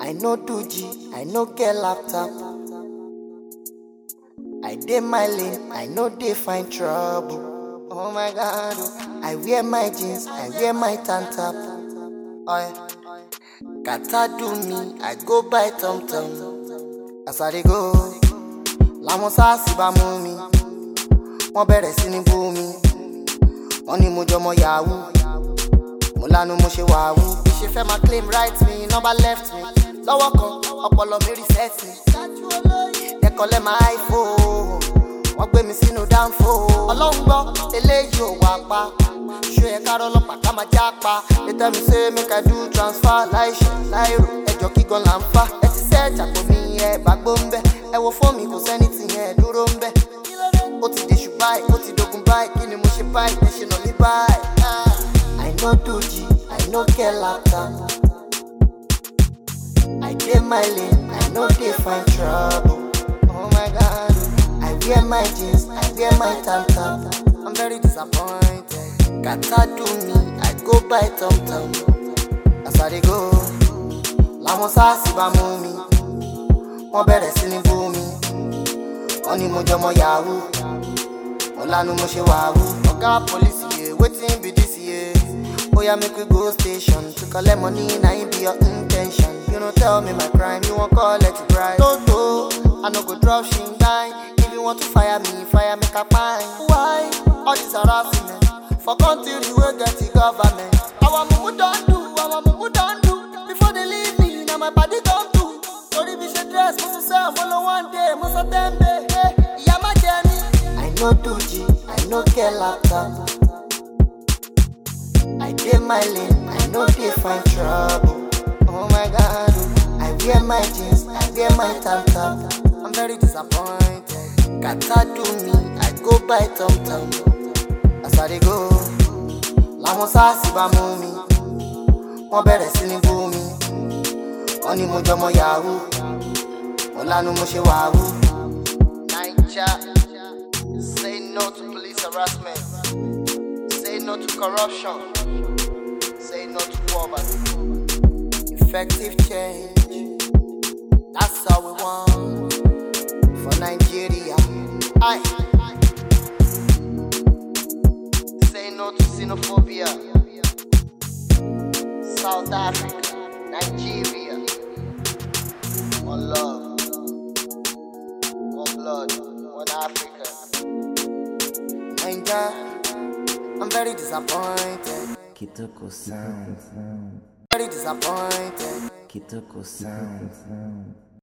I no do G, I no get laptop. I dey my lane, I no dey find trouble. Oh my God, I wear my jeans, I wear my tank top. Oh yeah. Kata do me, I go buy Tom Tom. As I dey go, làwọn sáàsì bá mú mi. Wọ́n bẹ̀rẹ̀ sí ní bú mi. Wọ́n ní mo jọmọ yahoo. Mo lanu mo ṣe wàhù. Bí ṣe fẹ́ máa claim right mi, nọ́mbà left mi. Lọ́wọ́ kan, ọpọlọ mi reset mi. Dẹ́kọ̀lẹ́ máa iPhone. Wọ́n gbé mi sínú dáńfó. Ọlọ́run gbọ́, eléyìí ò wá pa. Ṣé ẹ kárọ́ ọlọ́pàá ká máa já pa? They tell me say make I do transfer láìṣe láìrò. Ẹjọ́ kígan là ń fà. Ẹ ti sẹ́ẹ̀tì àpò mi ẹ bàgbó ń bẹ̀. Ẹ wo fóònù mi kò sẹ́ni tì yẹn dúró ń bẹ̀. Ó ti dèṣù báyìí, ó ti dogun báyìí. Kí ni mo ṣe báyìí? Ẹ ṣe nà mí báyìí. I no do G, I no get laptop. I dey my lane, I no dey find trouble. Oh my God, I wear my jeans, I wear my tank top. I'm very disappointed. Kata do me, I go buy Tom Tom. As I dey go, làwọn sáàsì bá mú mi. Wọ́n bẹ̀rẹ̀ sí ní bú mi. Wọ́n ní mo jọmọ yahoo. Mo lanu mo ṣe wàhù. Ọ̀gá police yẹ, wetin be this yẹ? Oya make we go station to collect money, na im be your intention. You no tell me my crime, you wan collect the price. No, I no go drop shingbai. If you want to fire me, fire make a pine. Why? All this harassment for country wey get the government. Our mumu don do. Before they leave me, na my body come do. Tori bi ṣe dress, mo tún sell, mo lo one day, mo sọ tembe. Ìyá má jẹ mí. I no do G, I no get laptop. I dey my lane, I no dey find trouble. Oh my God, I wear my jeans, I wear my tank top. I'm very disappointed. Kata do me, I go buy Tom Tom. As I dey go, làwọn sáàsì bá mú mi. Wọ́n bẹ̀rẹ̀ sí ní bú mi. Wọ́n ní mo jọmọ yahoo. Mo lanu mo ṣe wàhù. Naija, say no to police harassment. Say no to corruption. Say no to poverty. Effective change. That's all we want for Nigeria. Aye. Say no to xenophobia. South Africa, Nigeria. One love, one blood, one Africa. Naija, I'm very disappointed. Kitoko sound. Very disappointed. Kitoko sound.